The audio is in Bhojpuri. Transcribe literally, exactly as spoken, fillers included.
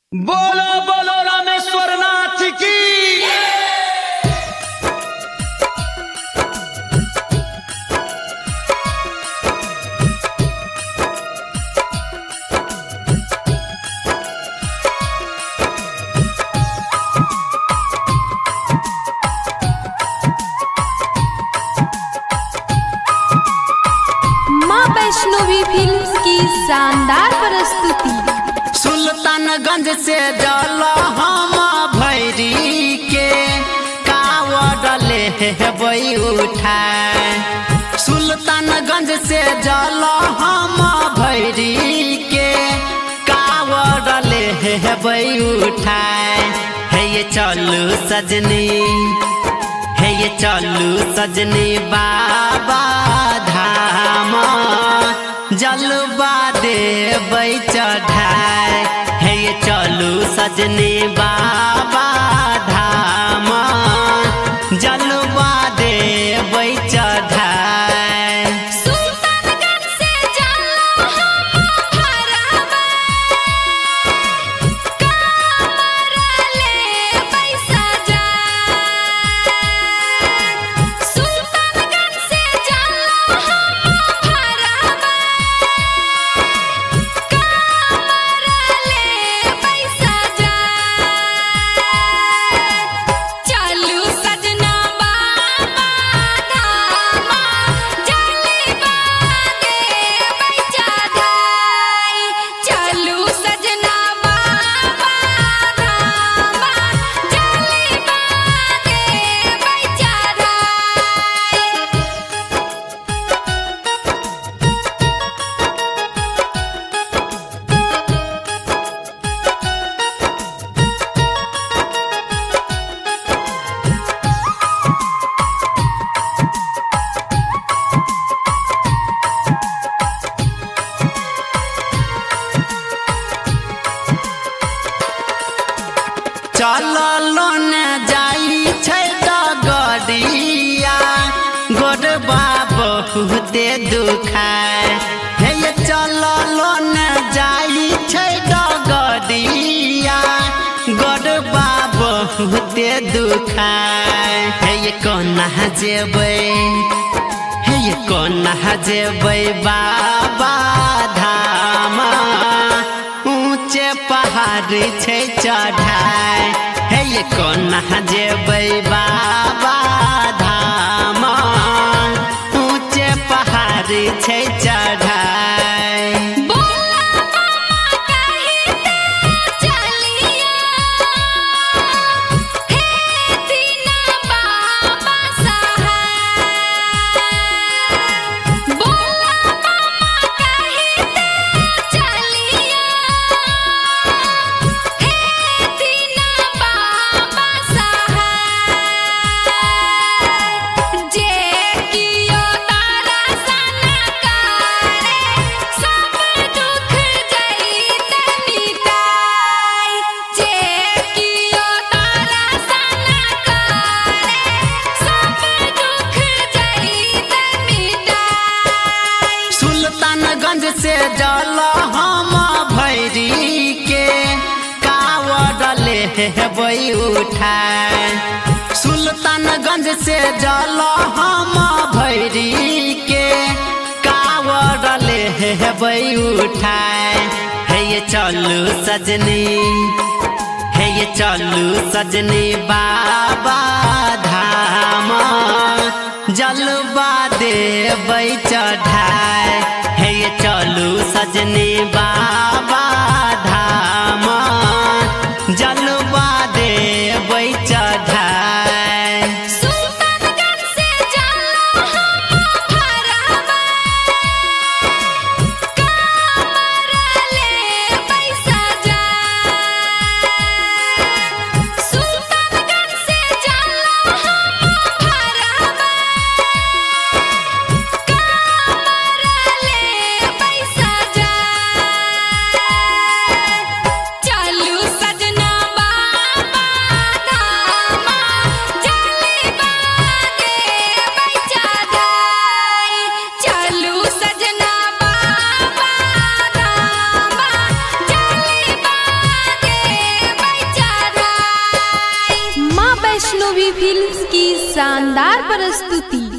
बोलो बोलो रामेश्वर नाथ की। माँ वैष्णवी फिल्म्स की शानदार प्रस्तुति। सुल्तानगंज से जल हम भैरी के कावड़ ले बई उठाए। सुल्तानगंज से जल हम भैरी के कावड़ ले बई उठाए। है ये चलू सजनी, है ये चलू सजनी बाबा धाम जलवा दे बई चढ़ाए। है ये चलू सजनी बाबा धाम जलवा दे बई चढ़ाए। सुल्तानगंज से चलो हम भरवा, कामर ले पैसा जाए। सुल्तानगंज से चलो हम भरवा, कामर ले पैसा जाए। चलू सजना बाबा धाम जलवा दे पैसा जाए। चलू सजना बाबा धाम जलवा दे पैसा चललो न जाई छै डगरिया गोरबा बहुते दुखाए। हे ये चललो न जाई छै डगरिया गोरबा बहुते दुखाए। हे ये कोना जेबै, हे ये कोना जेबै बाबा धाम ऊंचे पहाड़ छै चढ़ाए। हे ये कोना जेबै बाबा धाम ऊंचे पहाड़ छै चढ़ाए। बोला मामा कहते चलिया, हे दीना बाबा सहाय। बोला मामा कहते चलिया, हे दीना बाबा सहाय। जे कियो तारा सना करे, सब दुख जईते मिटाई। जे कियो तारा सना करे, सब दुख जईते मिटाई। सुल्तानगंज से जल हम भैरी के कावड़ ले बई उठाए। सुल्तानगंज से जल हम भैरी के कावड़ ले बई उठाए। है ये चलू सजनी, है ये चलू सजनी बाबा धाम जलवा दे बई चढ़ाए। है ये चलू सजनी बाबा धाम जलवा दे बई चढ़ाए। सुल्तानगंज से चलो हम भरवा, कामर ले पैसा जाए। सुल्तानगंज से चलो हम भरवा, कामर ले पैसा जाए। वैष्णवी फिल्म्स की शानदार प्रस्तुति।